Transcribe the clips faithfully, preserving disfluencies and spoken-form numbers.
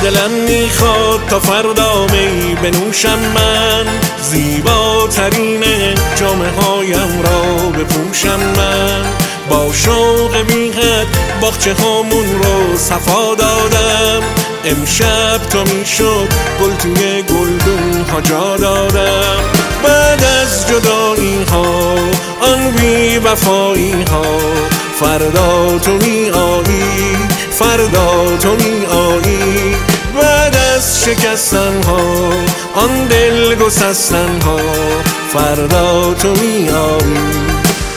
دلم میخواد تا فردا می بنوشم من، زیباترین جامه هایم را بپوشم من. با شوق بی حد باغچه هامون رو صفا دادم، امشب تا میشد گل توی گلدون ها جا دادم. بعد از جدایی ها آن بی وفایی ها، فردا تو می آیی، فردا تو می آیی. بعد از شکستن ها آن دل گسستن ها، فردا تو می آیی.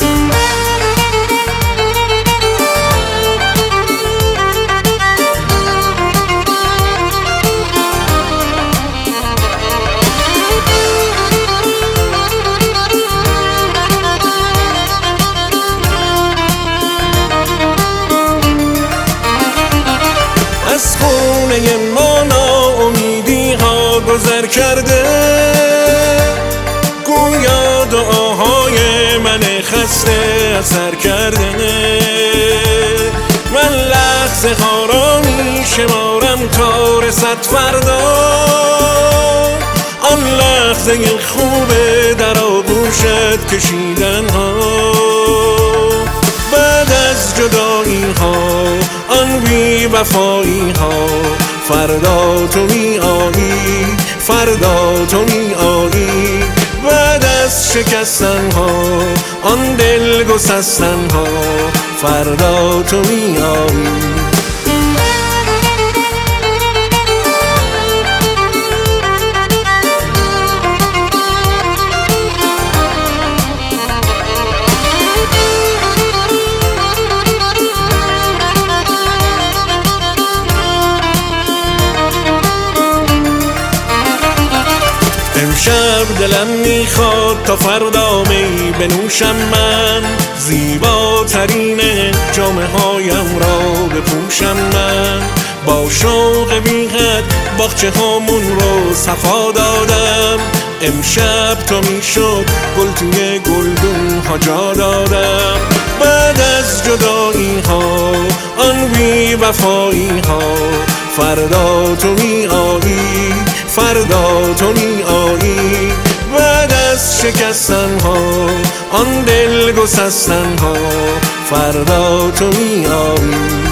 از خونه ما ناامیدی ها گذر کرده، گویا دعاهای من خسته اثر کرده. من لحظه ها را می شمارم تا رسد فردا، آن لحظه خوبه در آغوشت کشیدن ها. بعد از جدایی ها آن بی وفایی ها، فردا تو می آیی، فردا تو می آیی. بعد از شکستن ها آن دل گسستن ها، فردا تو می آیی. امشب دلم میخواد تا فردا می بنوشم من، زیباترین جامه هایم را بپوشم من. با شوق بی حد باغچه هامون رو صفا دادم، امشب تا میشد گل توی گلدون ها جا دادم. بعد از جدایی ها آن بی وفایی ها، فردا تو می آیی، فردا تو می آیی. بعد از شکستن ها آن دل گسستن ها، فردا تو می آیی.